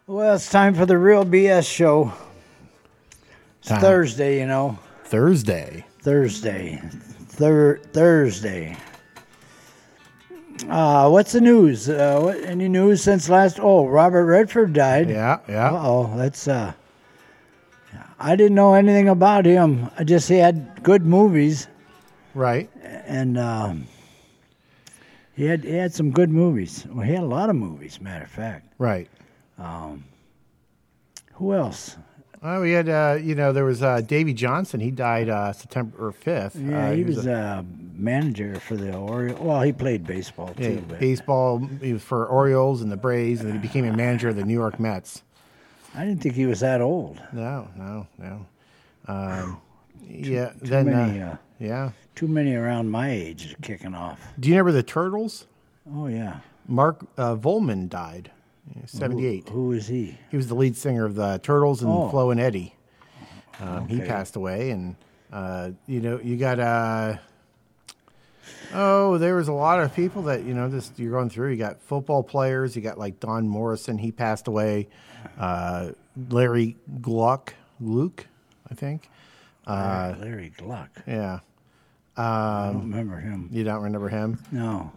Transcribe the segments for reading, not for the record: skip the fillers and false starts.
Well, it's time for the Real BS show. It's Time. Thursday, you know. Thursday. Thursday. Thursday. What's the news? Any news since last? Oh, Robert Redford died. Yeah. Uh-oh, that's... I didn't know anything about him. I just he had good movies, Right. and he had some good movies. Well, he had a lot of movies, matter of fact. Right. Who else? Oh, we had, there was Davy Johnson. He died September 5th. Yeah, he was a manager for the Orioles. Well, he played baseball too. But baseball. He was for Orioles and the Braves, and then he became a manager of the New York Mets. I didn't think he was that old. No. Too many, yeah. Too many around my age kicking off. Do you remember the Turtles? Oh, yeah. Mark Volman died, 78. Who is he? He was the lead singer of the Turtles and Oh. Flo and Eddie. He Okay. passed away, and you got there was a lot of people that you're going through. You got football players. You got like Don Morrison. He passed away. Larry Luke, I think. Larry Gluck. Yeah. I don't remember him. You don't remember him? No.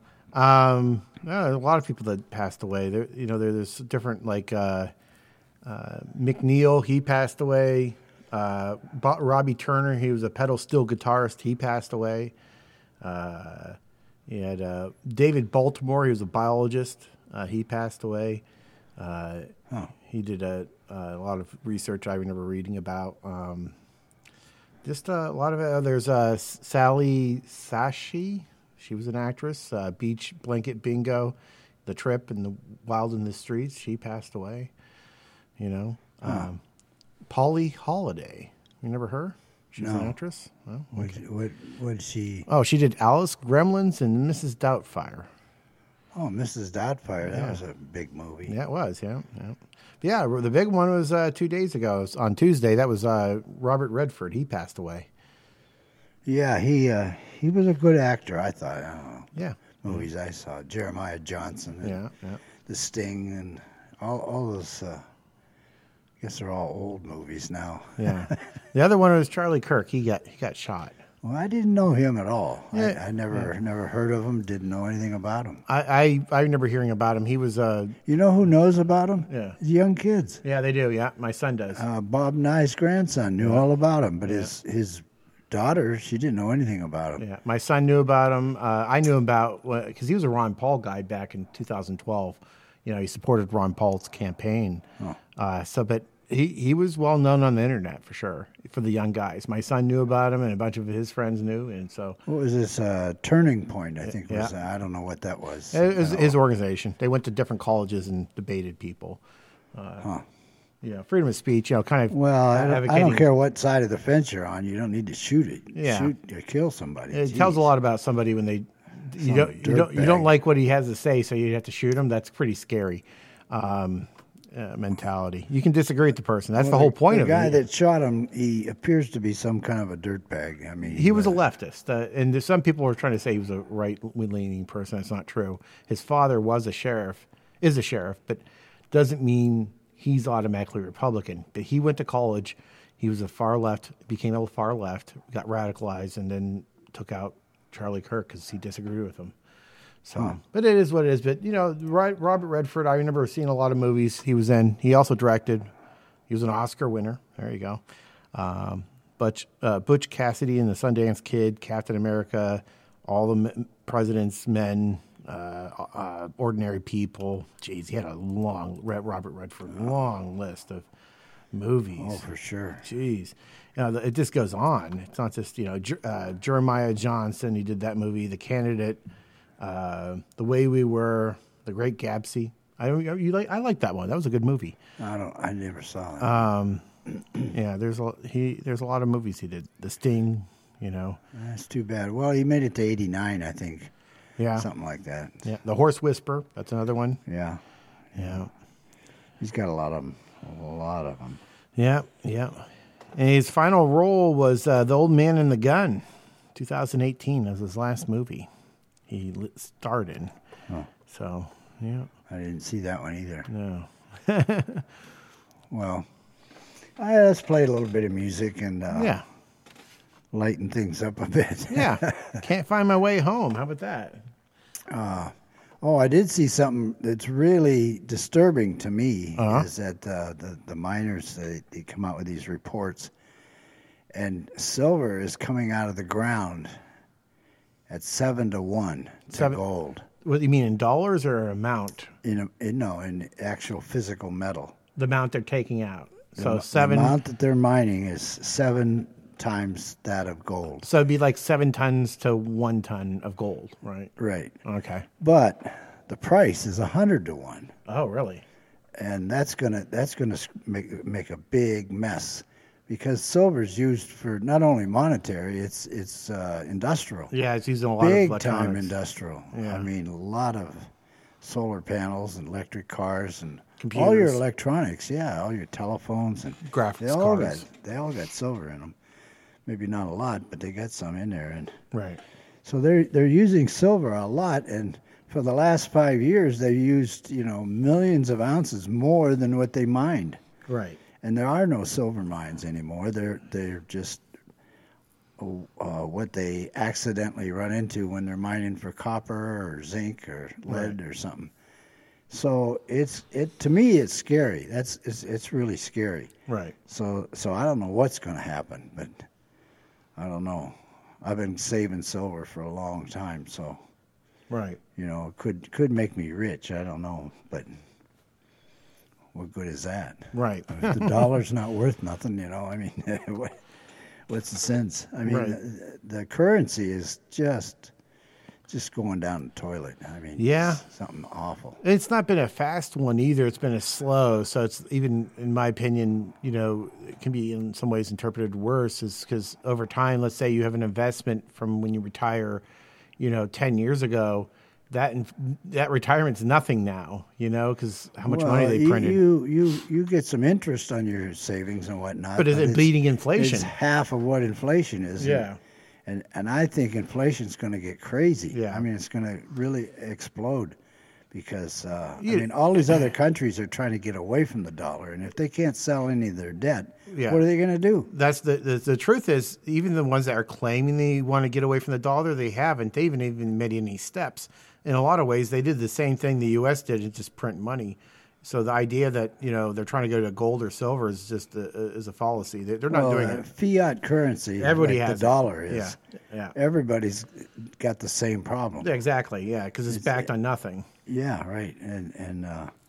A lot of people that passed away. There's different McNeil. He passed away. Robbie Turner. He was a pedal steel guitarist. He passed away. You had David Baltimore. He was a biologist. He passed away. He did a lot of research I remember reading about. Just a lot of it. There's Sally Sashi. She was an actress. Beach Blanket Bingo, The Trip, and The Wild in the Streets. She passed away. Polly Holiday. You remember her? She's an actress. Well, okay. What did she... Oh, she did Alice, Gremlins, and Mrs. Doubtfire. Oh, Mrs. Doubtfire. That was a big movie. Yeah, it was. Yeah. Yeah, the big one was 2 days ago. It was on Tuesday. That was Robert Redford. He passed away. Yeah, he was a good actor, I thought. I don't know. Yeah. Movies I saw. Jeremiah Johnson. And Yeah. The Sting and all those... I guess they're all old movies now. Yeah. The other one was Charlie Kirk. He got shot. Well, I didn't know him at all. Yeah. I never heard of him. Didn't know anything about him. I remember hearing about him. He was You know who knows about him? Yeah. The young kids. Yeah, they do. Yeah, my son does. Bob Nye's grandson knew all about him, but his daughter, she didn't know anything about him. Yeah, my son knew about him. I knew him because he was a Ron Paul guy back in 2012. He supported Ron Paul's campaign. But he was well known on the internet for sure for the young guys. My son knew about him, and a bunch of his friends knew, and so. What was this Turning Point? I think was. I don't know what that was. It was his organization. They went to different colleges and debated people. Freedom of speech. Kind of. Well, I don't care what side of the fence you're on. You don't need to shoot it. Yeah. Shoot to kill somebody. It tells a lot about somebody when they. You don't like what he has to say, so you have to shoot him. That's pretty scary. Mentality. You can disagree with the person. That's the whole point of it. The guy that shot him, he appears to be some kind of a dirtbag. I mean, he was a leftist, and some people were trying to say he was a right-leaning person. That's not true. His father is a sheriff, but doesn't mean he's automatically Republican. But he went to college. He was a far left, became a far left, got radicalized, and then took out Charlie Kirk because he disagreed with him. So, But it is what it is. But, Robert Redford, I remember seeing a lot of movies he was in. He also directed. He was an Oscar winner. There you go. Butch Cassidy and the Sundance Kid, Captain America, All the President's Men, Ordinary People. Jeez, he had a Robert Redford, long list of movies. Oh, for sure. Jeez. It just goes on. It's not just, Jeremiah Johnson. He did that movie, The Candidate. The Way We Were, The Great Gatsby. I like that one. That was a good movie. I never saw it. Yeah, there's a lot of movies he did. The Sting, That's too bad. Well, he made it to 89, I think. Yeah, something like that. Yeah, The Horse Whisperer. That's another one. Yeah. He's got a lot of them. Yeah. And his final role was The Old Man and the Gun, 2018. That was his last movie he starred in. Oh. So, yeah. I didn't see that one either. No. Well, let's play a little bit of music and Yeah. lighten things up a bit. Yeah. Can't find my way home. How about that? Oh, I did see something that's really disturbing to me. Uh-huh. Is that the miners, they come out with these reports, and silver is coming out of the ground at 7-1 to gold. What do you mean, in dollars or amount? In actual physical metal. The amount they're taking out. So The 7. amount that they're mining is 7 times that of gold. So it'd be like 7 tons to 1 ton of gold, right? Right. Okay. But the price is 100-1. Oh, really? And that's gonna make a big mess, because silver is used for not only monetary, it's industrial. Yeah, it's using a lot of Big electronics. time industrial. Yeah. I mean, a lot of solar panels and electric cars and Computers. all your electronics. Yeah, all your telephones and Graphics cards. They all got silver in them. Maybe not a lot, but they got some in there. And Right. so they're using silver a lot, and for the last 5 years they've used millions of ounces more than what they mined. Right. And there are no silver mines anymore. They're just what they accidentally run into when they're mining for copper or zinc or lead or something. So to me it's scary. It's really scary. Right. So I don't know what's going to happen, but I don't know. I've been saving silver for a long time, so Right. it could make me rich. I don't know, but what good is that? Right. If the dollar's not worth nothing, I mean, what's the sense? I mean, Right. the currency is just going down the toilet. I mean, Yeah. it's something awful. It's not been a fast one either. It's been a slow. So it's even, in my opinion, it can be in some ways interpreted worse, is because over time, let's say you have an investment from when you retire, 10 years ago, that retirement's nothing now, because how much money they printed. You get some interest on your savings and whatnot. But is it beating inflation? It's half of what inflation is. Yeah. And I think inflation's going to get crazy. Yeah. I mean, it's going to really explode because, all these other countries are trying to get away from the dollar. And if they can't sell any of their debt, Yeah. what are they going to do? That's the truth is, even the ones that are claiming they want to get away from the dollar, they haven't. They haven't even made any steps. In a lot of ways, they did the same thing the U.S. did, and just print money. So the idea that they're trying to go to gold or silver is just is a fallacy. They're not doing it. Fiat currency, Everybody like has the dollar is. Yeah, yeah. Everybody's got the same problem. Yeah, exactly. Yeah, because it's backed on nothing. Yeah, right. And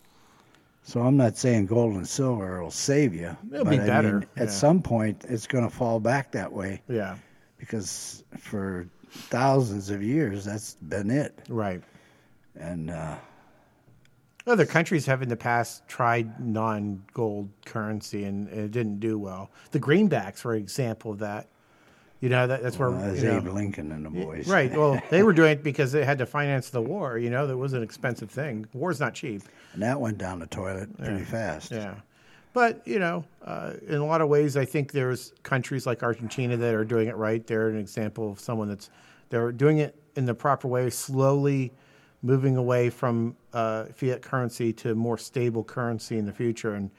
so I'm not saying gold and silver will save you. It'll be better. At some point, it's going to fall back that way. Yeah. Because for thousands of years, that's been it. Right. And other countries have in the past tried non-gold currency, and it didn't do well. The greenbacks were an example of that. That's where that's Abe Lincoln and the boys. Right. Well, they were doing it because they had to finance the war. That was an expensive thing. War's not cheap. And that went down the toilet pretty fast. Yeah. But, in a lot of ways, I think there's countries like Argentina that are doing it right. They're an example of someone they're doing it in the proper way, slowly moving away from fiat currency to more stable currency in the future. And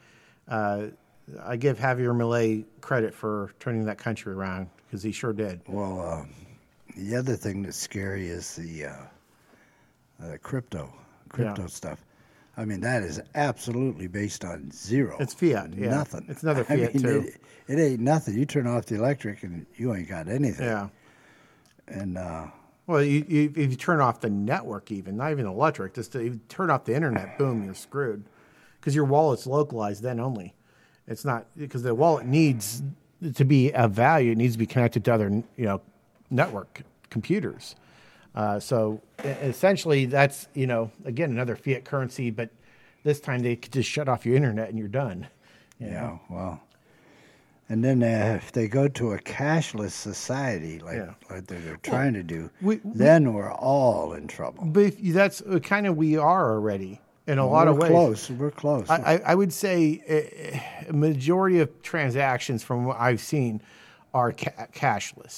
I give Javier Milei credit for turning that country around, because he sure did. Well, the other thing that's scary is the crypto stuff. I mean, that is absolutely based on zero. It's fiat, yeah. Nothing. It's another fiat, too. It ain't nothing. You turn off the electric and you ain't got anything. Yeah. And well, if you turn off the network, even not even electric, just if you turn off the internet, boom, you're screwed, because your wallet's localized then only. It's not, because the wallet needs to be of value. It needs to be connected to other network computers. So essentially, that's again another fiat currency, but this time they could just shut off your internet and you're done. Yeah, well. And then if they go to a cashless society like they're trying to do, then we're all in trouble. But that's kind of we are already in a lot of ways. We're close. I would say a majority of transactions from what I've seen are cashless.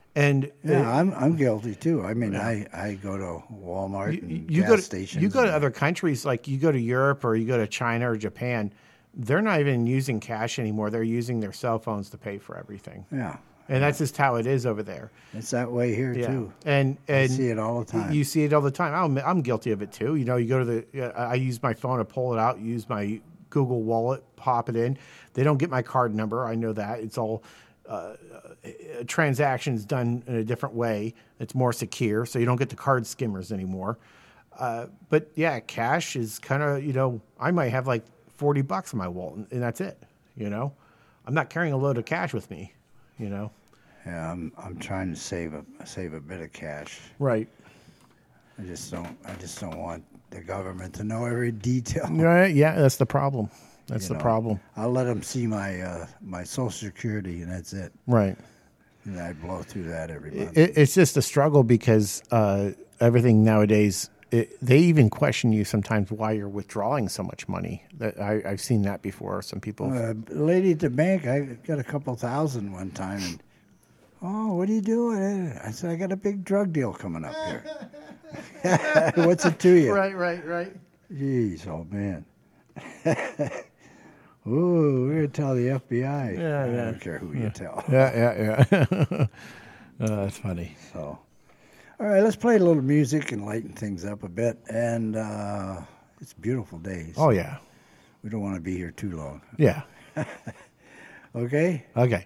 And yeah, I'm guilty too. I mean, I go to Walmart and gas stations. You go to other countries, like you go to Europe or you go to China or Japan. They're not even using cash anymore. They're using their cell phones to pay for everything. Yeah. And that's just how it is over there. It's that way here too. And I see it all the time. You see it all the time. I'm guilty of it too. You know, you go to I use my phone to pull it out, use my Google Wallet, pop it in. They don't get my card number. I know that. It's all transactions done in a different way. It's more secure, so you don't get the card skimmers anymore. But yeah, cash is kind of, you know, I might have like $40 in my wallet, and that's it. You know, I'm not carrying a load of cash with me. You know. Yeah, I'm trying to save a bit of cash. Right. I just don't want the government to know every detail. Right. Yeah, that's the problem. That's the problem. I'll let them see my Social Security, and that's it. Right. And I blow through that every month. It's just a struggle because everything nowadays, they even question you sometimes why you're withdrawing so much money. I've seen that before. Some people. Lady at the bank, I got a couple thousand one time, and what are you doing? I said, I got a big drug deal coming up here. What's it to you? Right. Jeez, oh man. Ooh, we're going to tell the FBI. Yeah. I don't care who you tell. Yeah. That's funny. So, all right, let's play a little music and lighten things up a bit. And it's beautiful days. Oh, yeah. We don't want to be here too long. Yeah. Okay? Okay.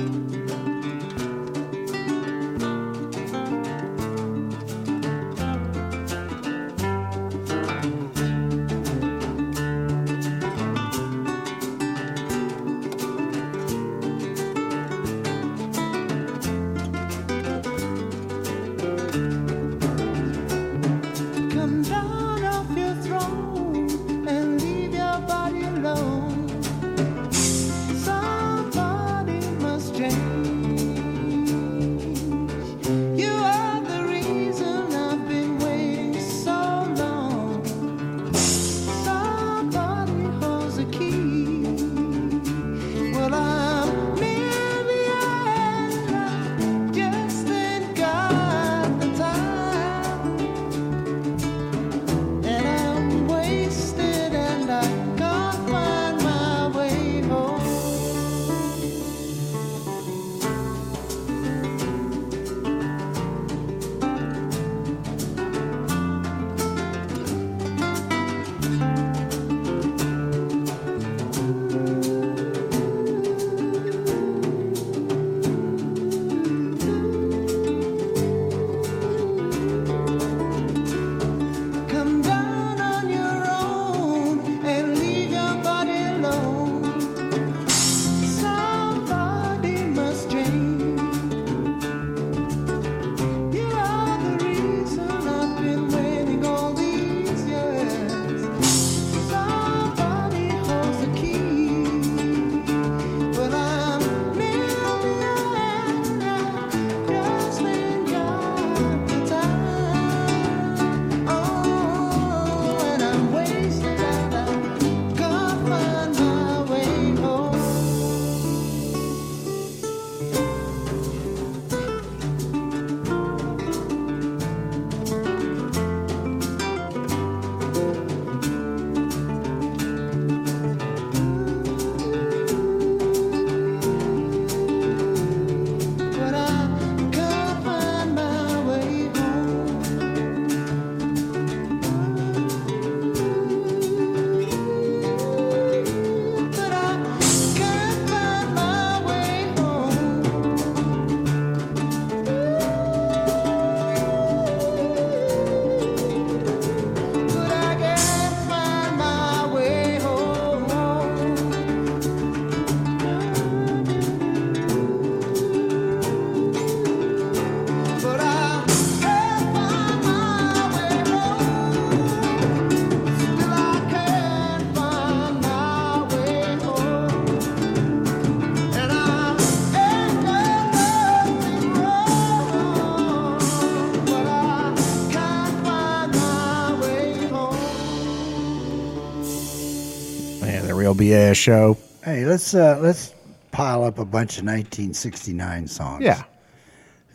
Real BS show. Hey, let's pile up a bunch of 1969 songs. Yeah.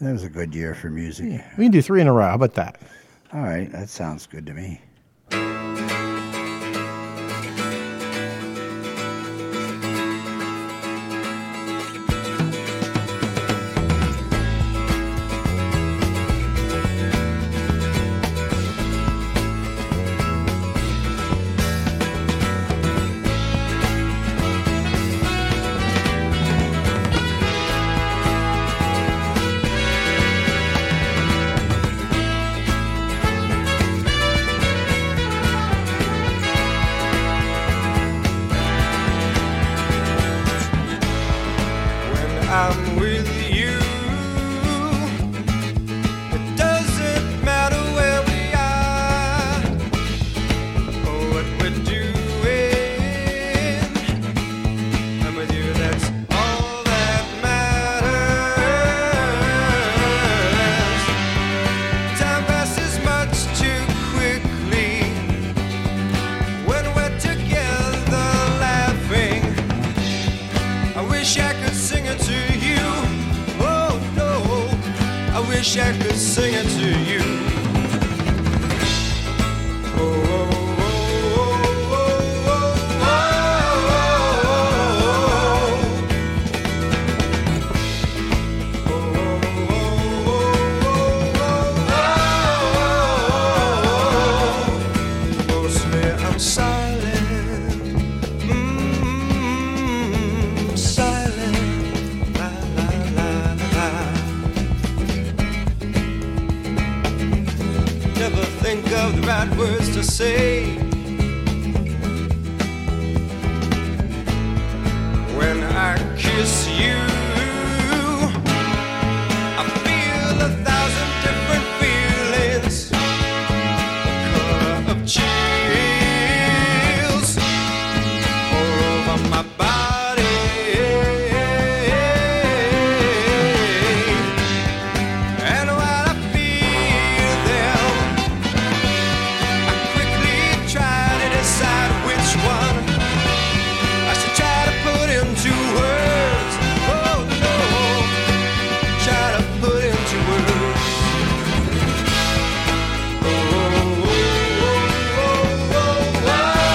That was a good year for music. Yeah. We can do 3 in a row. How about that? All right, that sounds good to me. I'm with you. It doesn't matter where we are or what we're doing. I'm with you, that's all that matters. Time passes much too quickly when we're together laughing. I wish I could sing it to you. Oh no, I wish I could sing it to you. Oh, oh, oh, oh, oh, oh, oh. Mostly I'm silent. Never think of the right words to say when I kiss you. I feel 1,000 different feelings, color of chills all over my body. And while I feel them, I quickly try to decide which one I should try to put into words. Oh no, try to put into words. Oh, oh, oh, oh, oh, oh,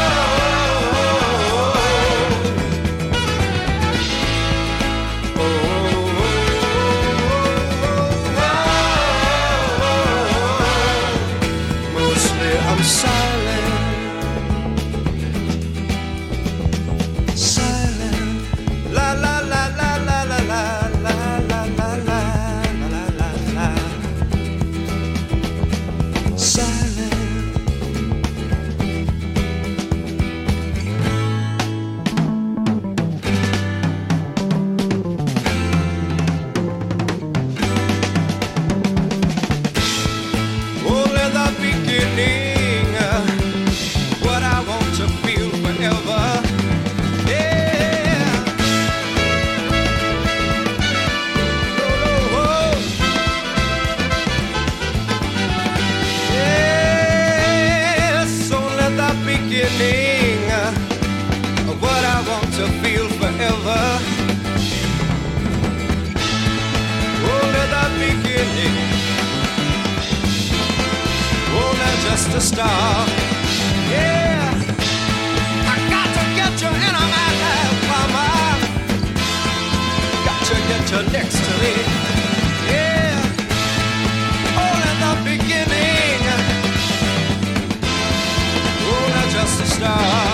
oh, oh, oh. Mostly I'm silent. Silent. La la la la la la la la la la la la la la. Silent. Only the beginning, what I want to feel forever. Yeah. Oh, oh, oh. Yes, only the beginning, what I want to feel forever. Only the beginning. Oh, that's just a start. Yeah, I got to get you in my life, mama. Got to get you next to me. Yeah, all in the beginning. Oh, that's just a start.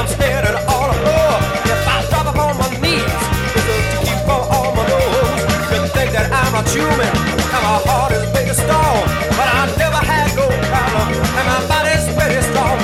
I'm standing all alone. If I drop upon my knees, it's just to keep on my nose. You think that I'm a human, and my heart is made of stone, but I never had no problem, and my body's pretty strong.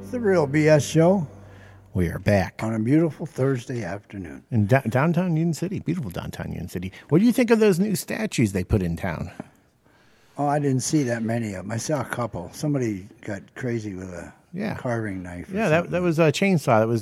It's the Real BS Show We are back on a beautiful Thursday afternoon. in downtown Union City. Beautiful downtown Union City. What do you think of those new statues they put in town? Oh, I didn't see that many of them. I saw a couple. Somebody got crazy with a Yeah. carving knife. or Yeah, something. that was a chainsaw. That was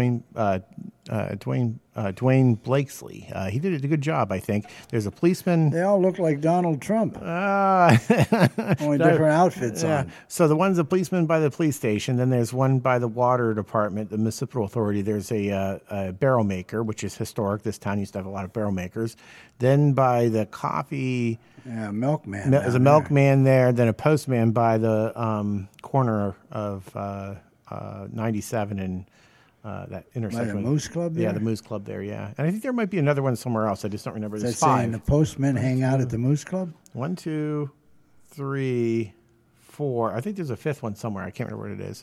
Dwayne Blakesley. He did a good job, I think. There's a policeman. They all look like Donald Trump. Only different outfits Yeah. on. So the one's a policeman by the police station. Then there's one by the water department, the municipal authority. There's a barrel maker, which is historic. This town used to have a lot of barrel makers. Then by the coffee, Yeah, milkman. there's a down milkman there. Then a postman by the corner of 97 and that there. By intersection. the Moose Club there? Yeah, the Moose Club there. Yeah, and I think there might be another one somewhere else. I just don't remember. Is There's that saying five. the postmen hang out at the Moose Club? 1, 2, 3, 4. I think there's a fifth one somewhere. I can't remember what it is.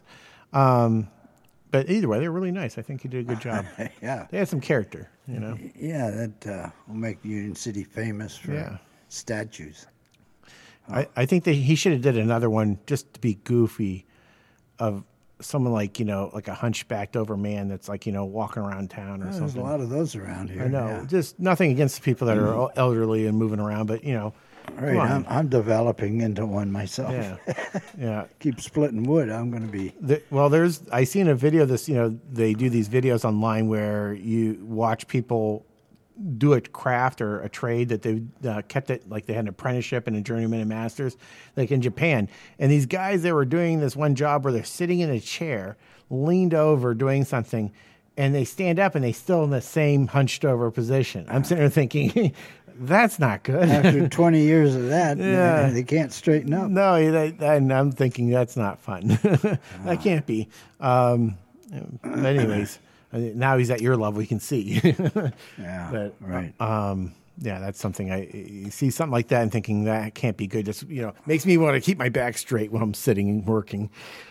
But either way, they're really nice. I think you did a good job. Yeah. They had some character, you know. Yeah, that will make Union City famous for Yeah. statues. I think that he should have did another one just to be goofy of someone like, like a hunchbacked over man that's like, walking around town or There's a something. lot of those around here. I know. Yeah. Just nothing against the people that are elderly and moving around, but, Right, come on. I'm developing into one myself. Yeah. Yeah. Keep splitting wood. I'm going to be. I seen a video of this, they do these videos online where you watch people do a craft or a trade that they kept it, like they had an apprenticeship and a journeyman and masters, like in Japan. And these guys, they were doing this one job where they're sitting in a chair, leaned over doing something, and they stand up and they still in the same hunched over position. I'm sitting there thinking, that's not good. After 20 years of that, Yeah. they can't straighten up. No, and I'm thinking that's not fun. That can't be. But anyways, now he's at your level. We can see. Yeah, But, right. yeah, that's something you see something like that and thinking that can't be good. Just makes me want to keep my back straight when I'm sitting and working.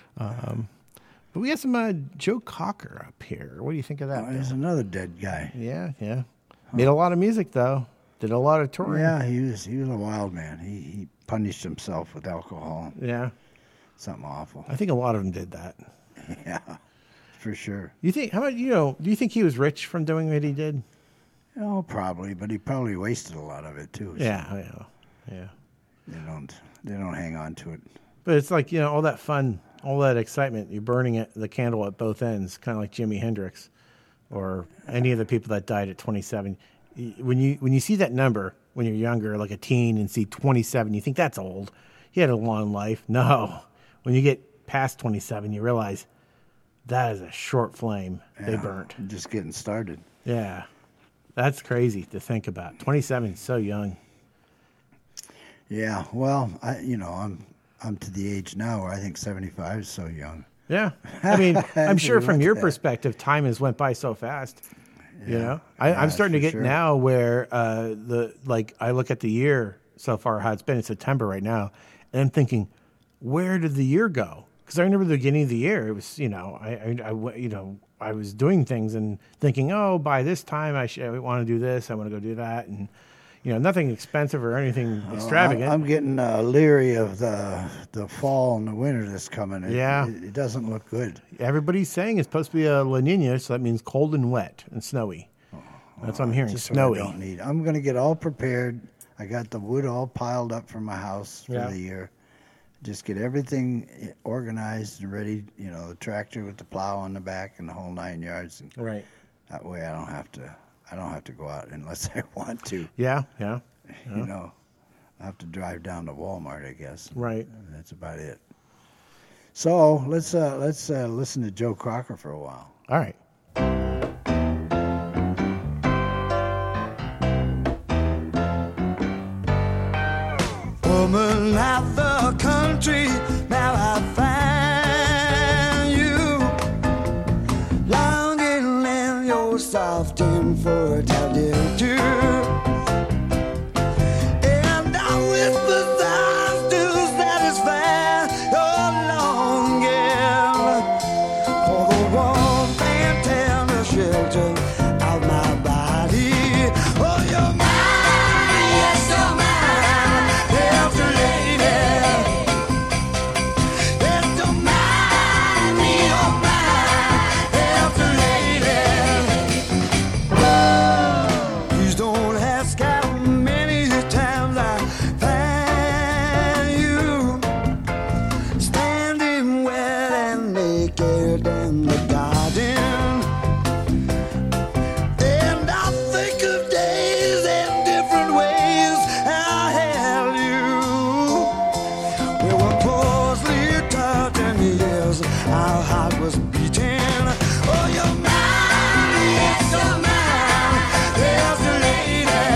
But we have some Joe Cocker up here. What do you think of that? There's another dead guy. Yeah. Made a lot of music though. Did a lot of touring. Yeah, he was a wild man. He punished himself with alcohol. Yeah. Something awful. I think a lot of them did that. Yeah, for sure. You think? How about do you think he was rich from doing what he did? Oh, probably, but he probably wasted a lot of it too. so Yeah. They don't hang on to it. But it's like all that fun, all that excitement. You're burning the candle at both ends, kind of like Jimi Hendrix, or any of the people that died at 27. When you see that number when you're younger, like a teen, and see 27, you think that's old. He had a long life. No, when you get past 27, you realize that is a short flame they Yeah, burnt. Just getting started. Yeah, that's crazy to think about. 27 is so young. Yeah, well, I'm to the age now where I think 75 is so young. Yeah, I mean, I'm sure from your that. perspective, time has went by so fast. Yeah, I'm starting to for get sure. now where I look at the year so far, how it's been in September right now, and I'm thinking, where did the year go? Because I remember the beginning of the year, it was I was doing things and thinking, oh, by this time I want to do this, I want to go do that, and nothing expensive or anything extravagant. I'm getting leery of the fall and the winter that's coming. Yeah. It doesn't look good. Everybody's saying it's supposed to be a La Nina, so that means cold and wet and snowy. That's what I'm hearing. Just what Snowy. I don't need. I'm going to get all prepared. I got the wood all piled up for my house for Yeah. the year. Just get everything organized and ready. The tractor with the plow on the back and the whole 9 yards. And Right. that way, I don't have to go out unless I want to. Yeah. I have to drive down to Walmart, I guess. Right. That's about it. So let's listen to Joe Cocker for a while. All right. Woman of the country, now I find you longing in your soft and fertile too. And I whisper sounds to satisfy your longing for the warmth and tender shelter of my body. Oh, you're mine, yes, you're mine, yes, lady. Yes, you're mine, was beating. Oh, you're mine, yes, you're mine. There's the lady.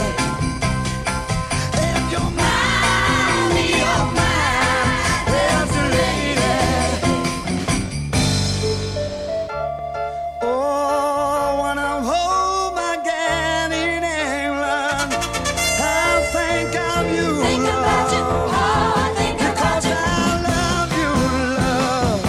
If you're mine, there's the lady. Oh, when I'm home again in England, I think of you, love. Because I love you, love.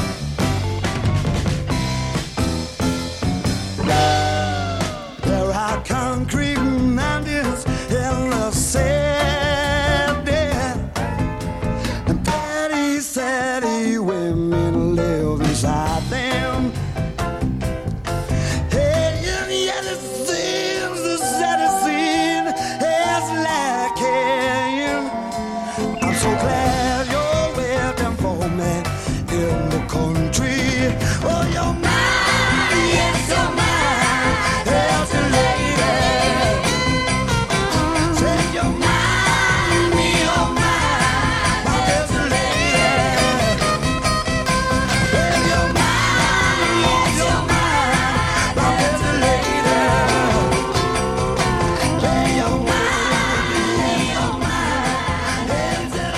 There are concrete mountains in the city, and petty, saddy women live inside them. Hey, and yet it seems the saddest scene is lacking. I'm so glad you're waiting for me in the country. Oh, you're mine, yes, you're mine. There's the lady. Say you're mine, there's the lady. Say you're mine, yes, you're mine. There's the lady. Say you're mine, there's the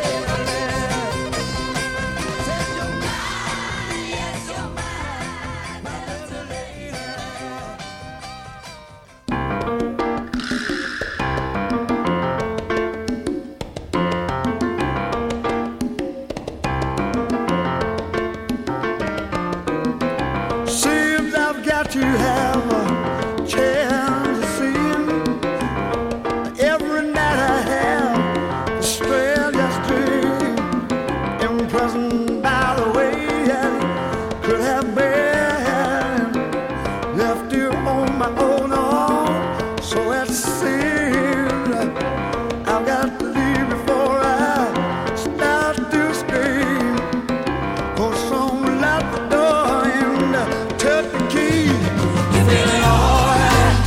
seems I've got to have a chance to see you. Every night I have the strangest dream, imprisoned by the way I could have been left you on my own arm. So it seems I've got to leave before I start to scream. Go someone at the door and turn the key. You feeling alright?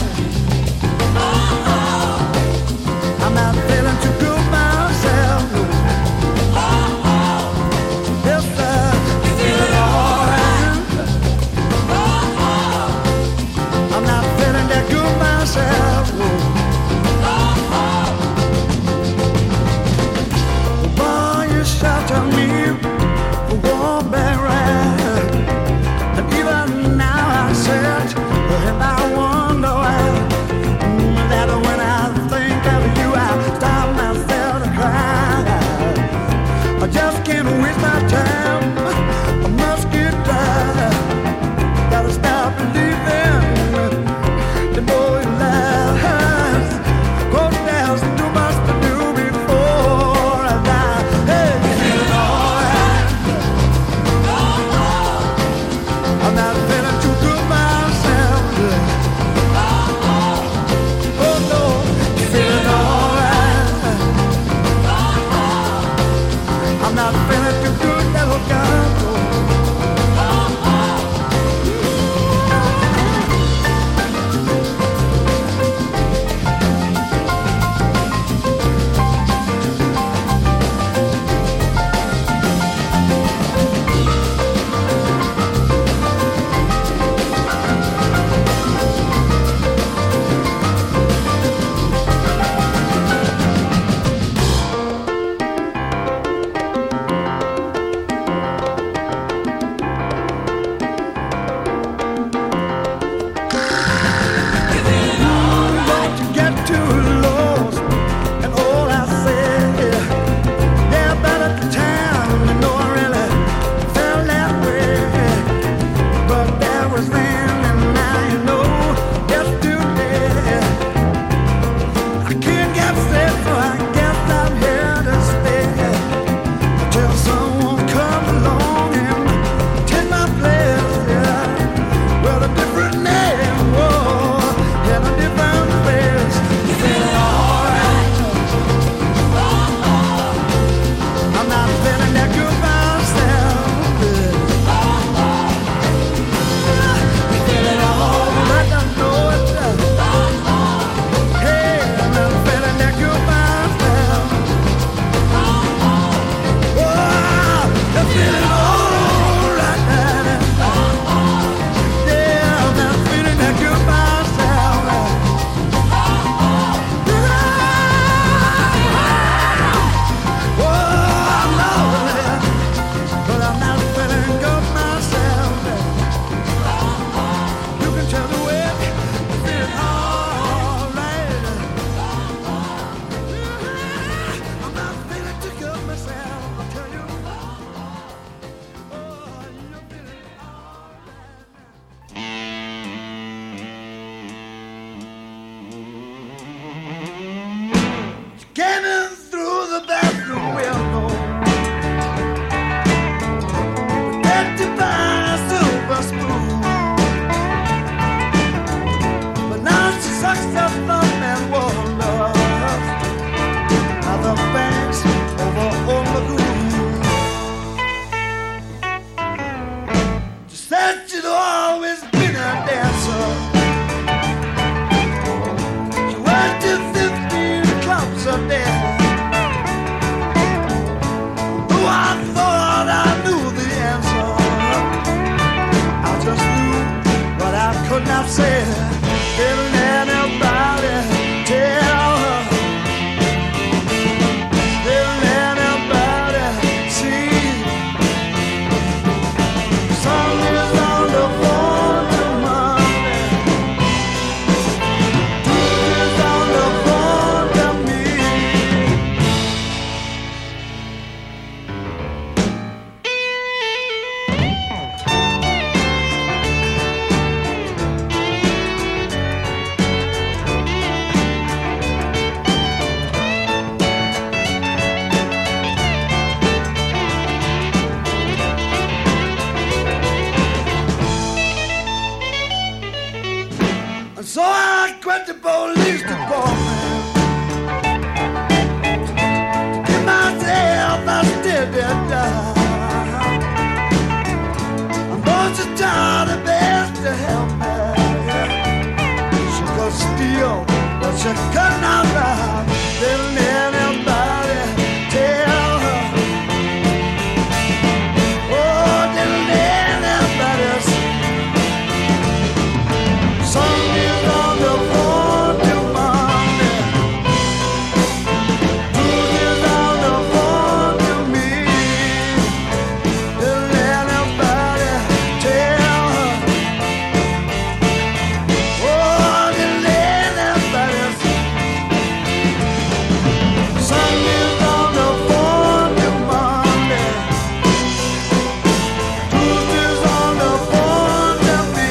I'm not feeling too good myself. Yes, sir. You feeling alright? I'm not feeling that good myself. Boy, you shot at me for one back ride. said, didn't anybody tell her? Didn't anybody see? Sunday's on the phone to Monday. Tuesday's on the phone to me. And so I quit the police department. Give myself a steady job. I'm going to try the best to help her. She could steal, but she could not lie. Didn't anybody tell her? Oh, didn't anybody see? Sunday's on the phone to Monday. Tuesday's on the phone to me. Didn't anybody tell her? Oh, didn't anybody see? Sunday's on the phone to Monday. Tuesday's on the phone to me.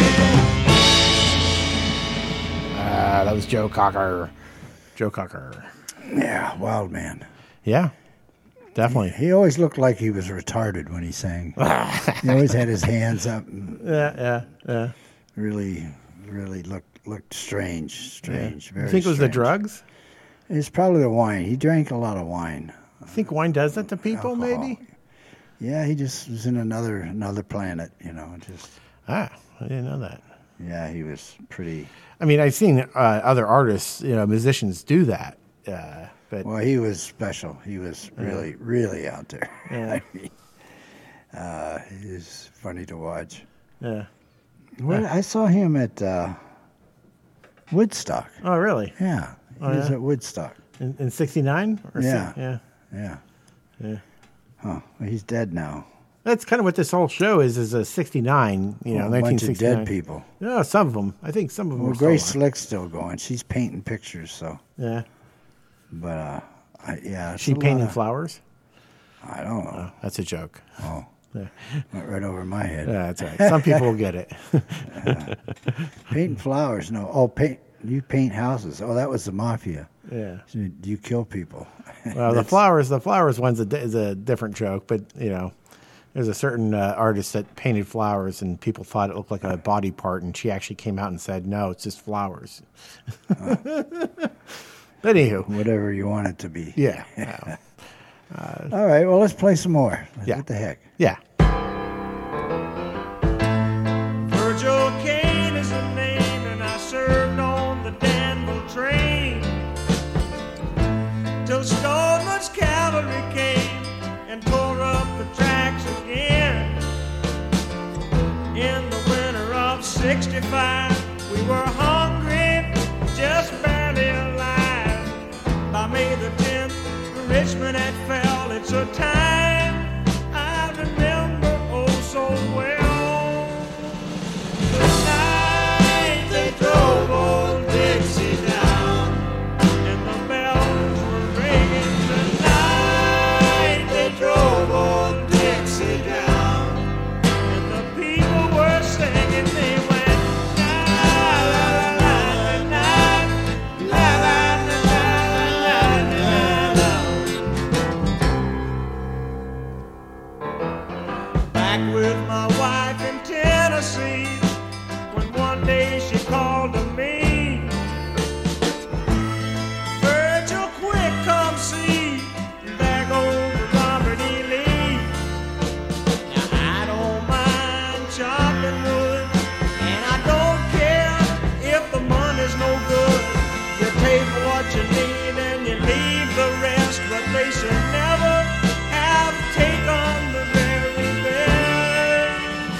That was Joe Cocker. Joe Cocker. Yeah, wild man. Yeah, definitely. He always looked like he was retarded when he sang. He always had his hands up. And Yeah. really looked strange. Very You think it was the strange. drugs? It's probably the wine. He drank a lot of wine. I think wine does that to people, Alcohol. maybe? Yeah, he just was in another planet, just I didn't know that. yeah, he was pretty. I mean, I've seen other artists, musicians do that. But Well, he was special. He was really out there. Yeah. I mean, he was funny to watch. yeah. I saw him at Woodstock. Oh, really? Yeah, he Oh, was yeah? at Woodstock. In 69? Yeah. Yeah. Yeah. Yeah. Huh. Well, he's dead now. That's kind of what this whole show is a 69, A bunch of 1969. dead people. Yeah, some of them. I think some of them Well, are still Grace alive. Slick's still going. She's painting pictures, so. Yeah. But yeah. it's She a lot painting of- flowers? I don't know. Oh, that's a joke. Oh, Yeah. went right over my head. Yeah, that's right. Some people will get it. Painting flowers? No. Oh, you paint houses. Oh, that was the mafia. Yeah. So you kill people. Well, the flowers one's is a different joke, but there's a certain artist that painted flowers, and people thought it looked like a body part, and she actually came out and said, "No, it's just flowers." But anywho, Whatever you want it to be. yeah, All right. Well, let's play some more. Yeah. What the heck? yeah. Virgil Kane is the name, and I served on the Danville train till Stoneman's cavalry came and tore up the tracks again. In the winter of '65, we were hungry, just barely alive. By May the 10th, Richmond had fell. It's a time I remember oh so well. The night they drove old Dixie down, and the bells were ringing. The night they drove old Dixie down, and the people were singing. They went la la la la la la la la la la. Back with my wife in Tennessee, when one day she called to me, Virgil, quick, come see, there goes Robert E. Lee. Now I don't mind chopping wood, and I don't care if the money's no good. You pay for what you need and you leave the rest, but they should never have taken the very best.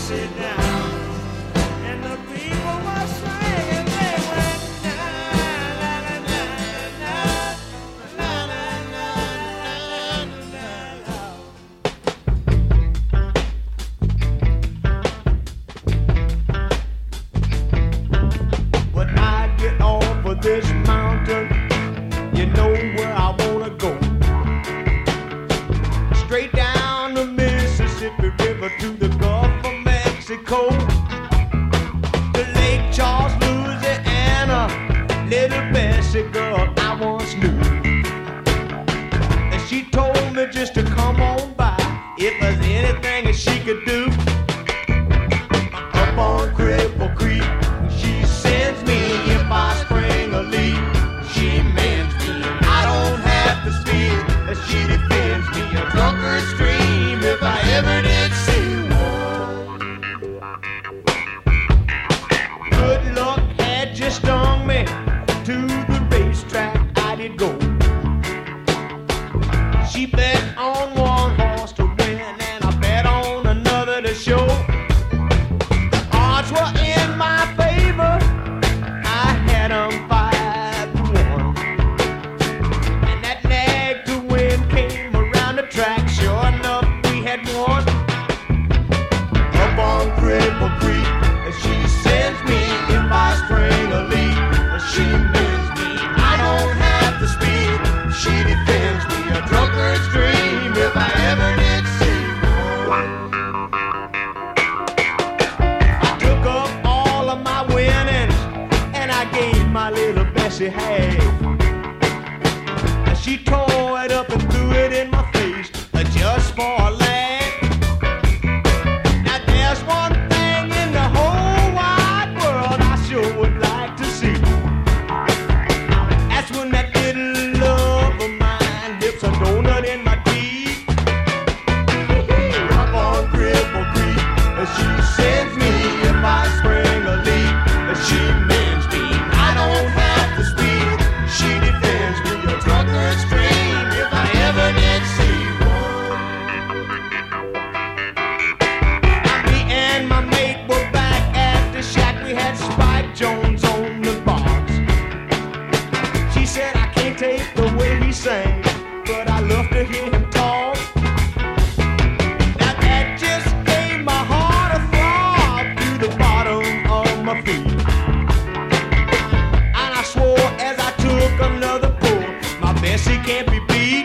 sit down. And the people were singing, they went na na na na na na na na na. When I get off of this mountain, you know where I wanna go. Straight down the Mississippi River to the Gulf of Mexico, to Lake Charles, Louisiana. Little Bessie girl I once knew, and she told me just to come on by if there's anything that she could do. Up on Cripple Creek, she sends me if I spring a leak. She mends me, I don't have to speak. She defends me, a drunkard stream if I ever did see one. Good luck had just stung me. To the racetrack I did go. She bet on one horse to win, and I bet on another to show. The odds were in my favor. I had 'em 5-1. And that nag to win came around the track. Sure enough, we had won. Up on Cripple Creek, and she sends me if I spring a leak. She mends me, I don't have to speak. She defends me, a drunkard's dream if I ever did see one. I took up all of my winnings, and I gave my little Bessie half. And she tore it up and threw it in my face, just for a laugh. Now there's one thing in the whole wide world I sure would like to see. That's when that little love of mine dips a donut in my teeth. Up on Cripple Creek, and she sends me if I spring a leak. And she mends me, I don't have to speak. She defends me, a drunkard's dream if I ever did see one. Me and my mate were back at the shack. We had Spike Jones on the box. She said, I can't take the way he sang, but I love to hear him talk. Now that just gave my heart a throb to the bottom of my feet. And I swore as I took another pull, my Bessie can't be beat.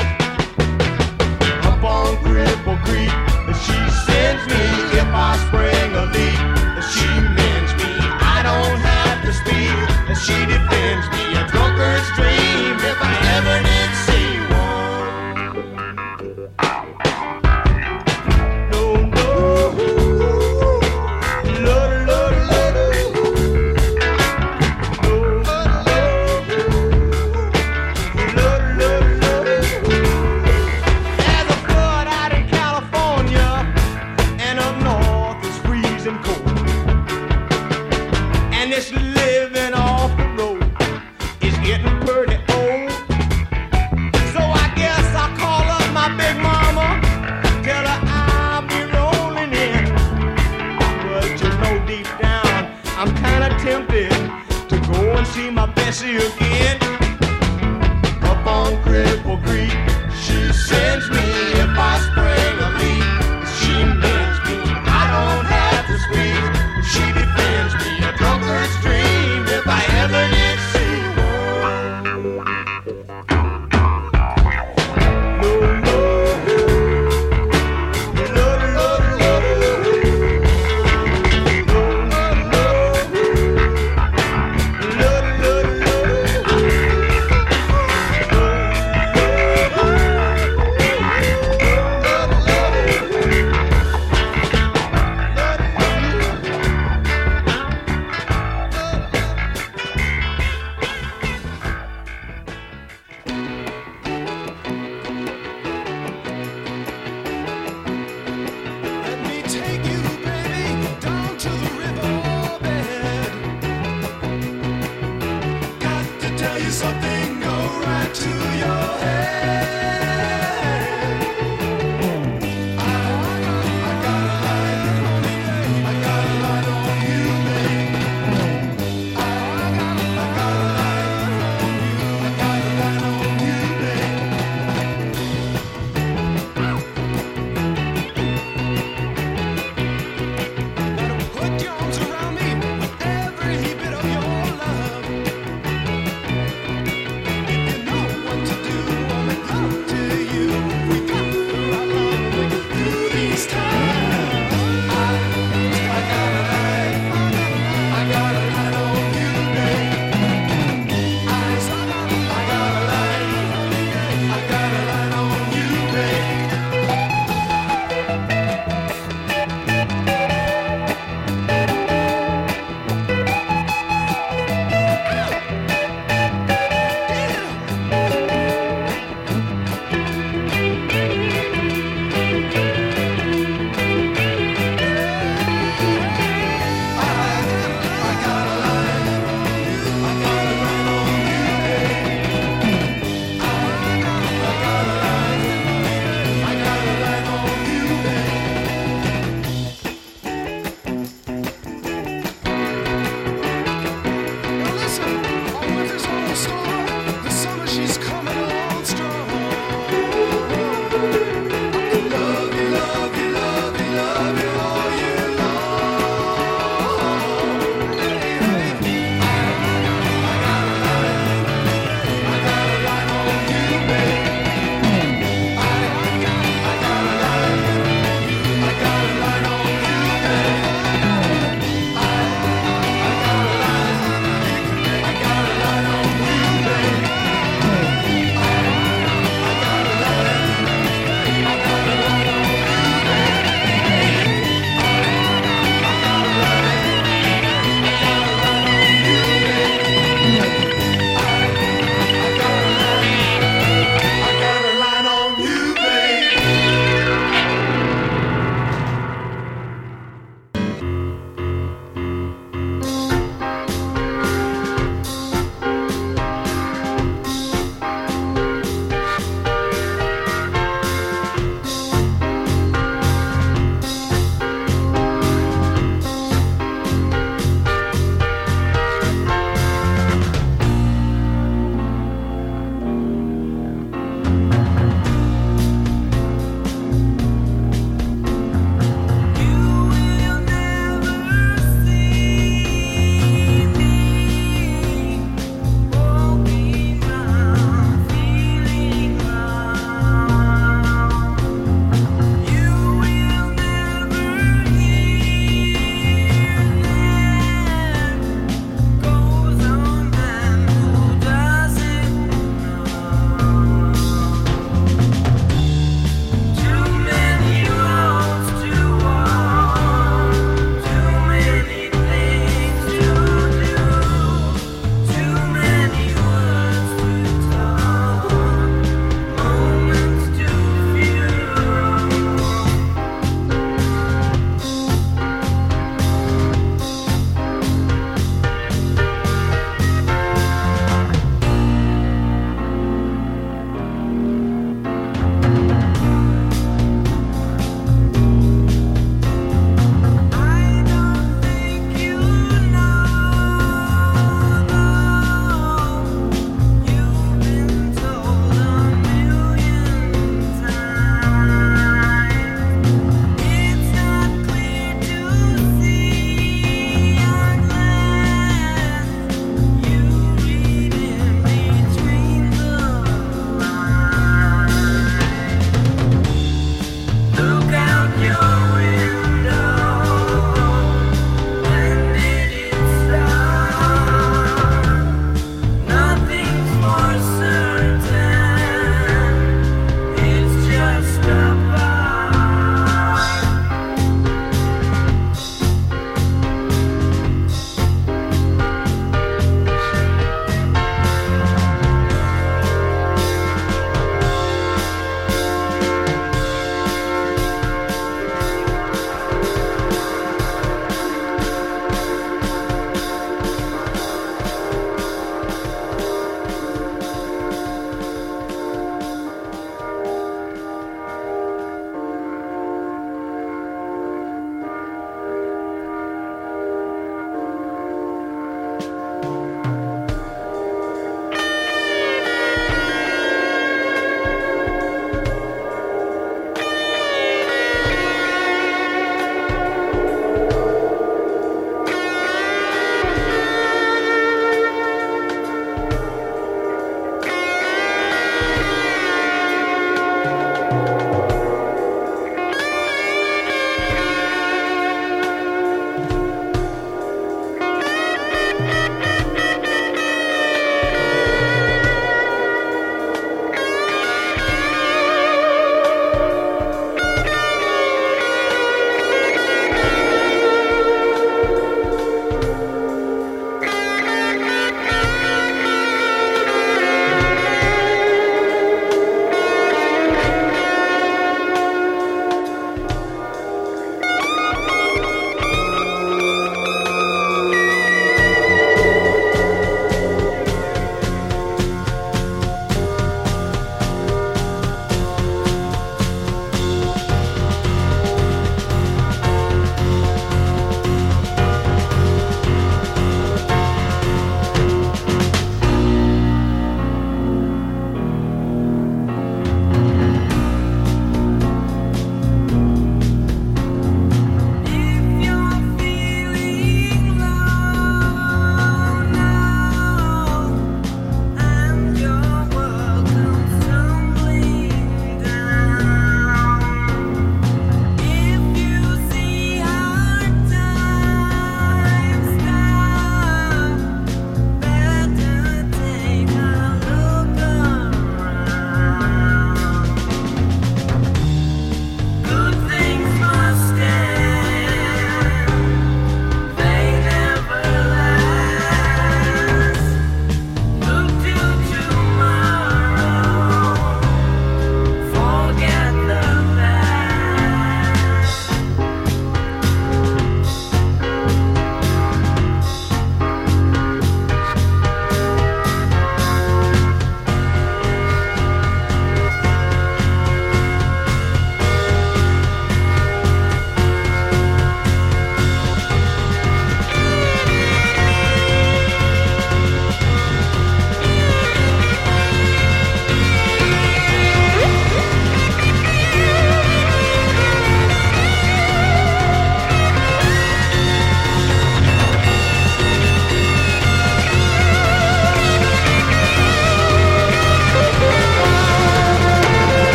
Up on Cripple Creek, she sends me if I spring a leak. She mends me, I don't have to speak. She defends me, a drunkard's dream if I ever did see one. No, no, Lord, Lord, Lord, no, Lord, Lord, Lord. There's a flood out in California, and up north it's freezing cold. And this living off the road is getting pretty old. So I guess I'll call up my big mama, tell her I'll be rolling in. But you know deep down, I'm kinda tempted to go and see my Bessie again. Up on Cripple Creek, she sends me if I spring a leak. She mends me, I don't have to speak. She defends me, a drunkard's dream if I ever did see one. No, no, Lord, Lord, Lord, no, no, Lord, Lord, Lord.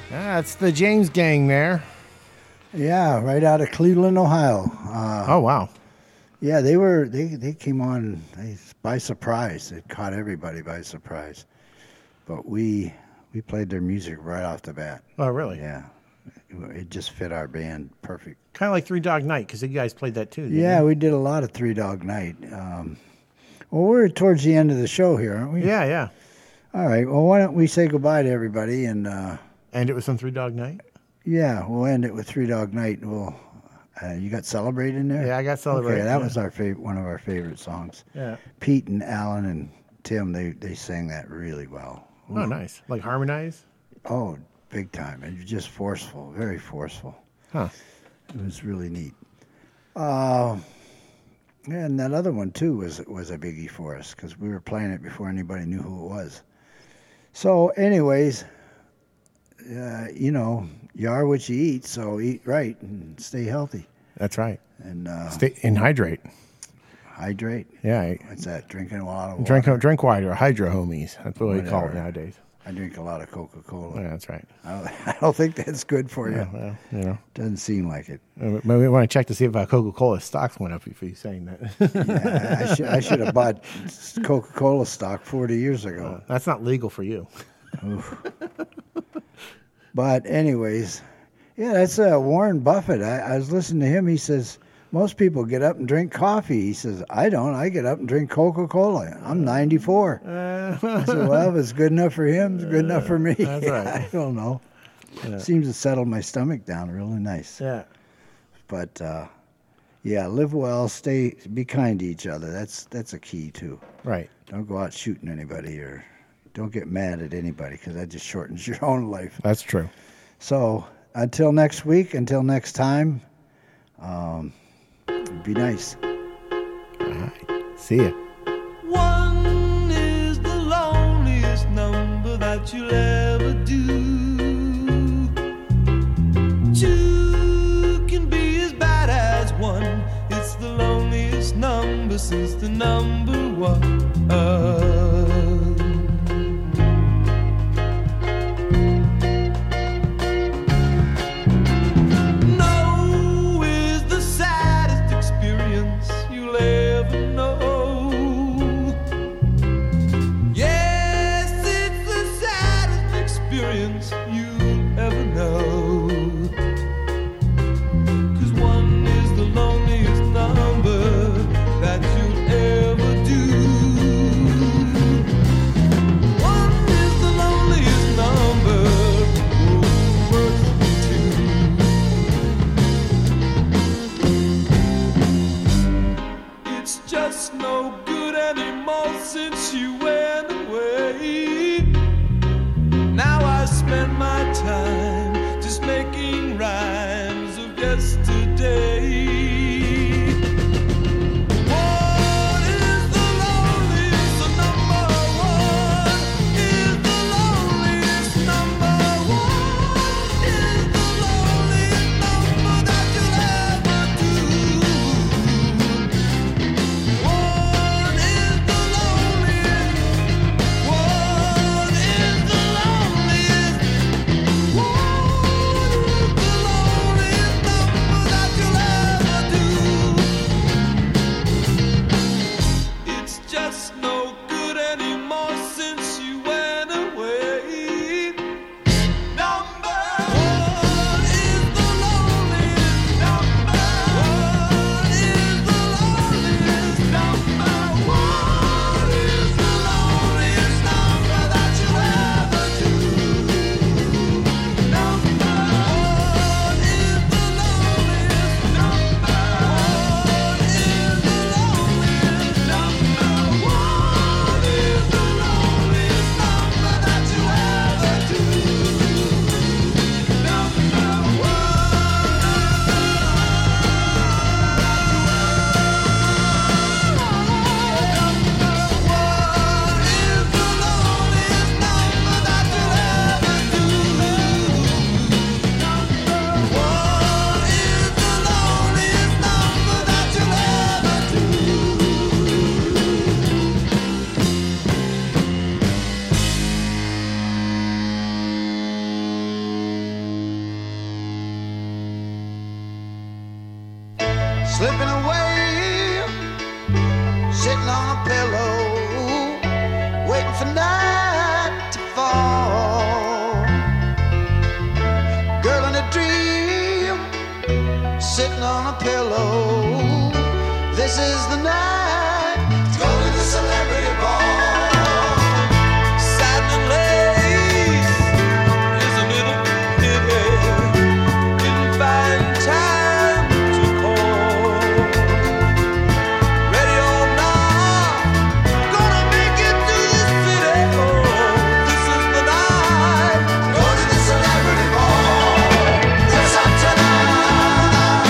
That's the James Gang there. Yeah, right out of Cleveland, Ohio. Oh, wow. Yeah, they came on by surprise. It caught everybody by surprise. But we played their music right off the bat. Oh, really? Yeah. It just fit our band perfect. Kind of like Three Dog Night, because you guys played that too. Yeah, you? we did a lot of Three Dog Night. Well, we're towards the end of the show here, aren't we? Yeah, yeah. All right. Well, why don't we say goodbye to everybody and End it with some Three Dog Night? yeah, we'll end it with Three Dog Night. We'll you got Celebrate in there? Yeah, I got Celebrate. Okay, that yeah. was our one of our favorite songs. Yeah. Pete and Alan and Tim, they sang that really well. Oh, nice. Like Harmonize? Oh, big time. And just forceful, very forceful. Huh. It was really neat. And that other one too was a biggie for us because we were playing it before anybody knew who it was. So, anyways, you know, you are what you eat, so eat right and stay healthy That's right. and Stay and hydrate. hydrate. Yeah. What's that? Drinking a lot of water. Drink water. Hydro homies. That's what we call it Whatever. nowadays. I drink a lot of Coca-Cola. Yeah, that's right. I don't think that's good for you. Yeah, well, you know. Doesn't seem like it. Maybe we want to check to see if Coca-Cola stocks went up if he's saying that. Yeah, I should have bought Coca-Cola stock 40 years ago. That's not legal for you. But anyways, yeah, that's Warren Buffett. I was listening to him. He says, most people get up and drink coffee. He says, I don't. I get up and drink Coca-Cola. I'm 94. I said, well, if it's good enough for him, it's good enough for me. That's right. I don't know. Yeah. Seems to settle my stomach down really nice. Yeah. But, yeah, live well, be kind to each other. That's a key, too. Right. Don't go out shooting anybody or don't get mad at anybody because that just shortens your own life. That's true. So until next week, until next time, be nice. All right. See ya. One is the loneliest number that you'll ever do. Two can be as bad as one. It's the loneliest number since the number one. No is the saddest experience you'll ever know. Yes, it's the saddest experience you'll ever know. 'Cause one is the loneliest number that you'll ever do. This is the night. Go to the celebrity ball. Satin lace is a little pity. Didn't find time to call. Ready or not, gonna make it to the city. Oh, this is the night. Go to the celebrity ball. Dress up tonight.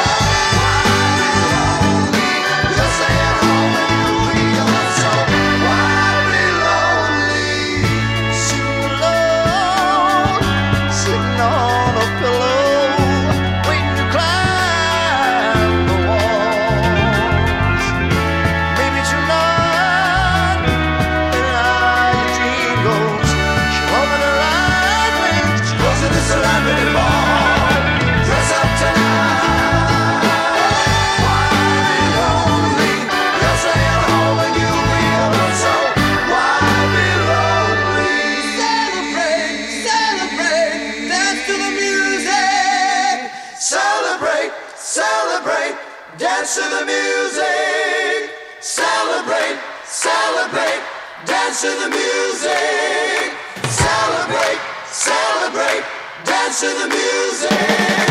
You're staying home and you'll be so wildly lonely. Sitting alone, sitting on a pillow, waiting to climb the walls. Maybe tonight, when your dream goes, she'll open her eyes when she goes to the celebrity ball. Dress up tonight. Wildly lonely. You're staying home and you'll be alone, so wildly lonely. Celebrate, celebrate, dance to the music. Celebrate, celebrate, dance to the music. Celebrate, celebrate, dance to the music. Celebrate, celebrate, dance to the music.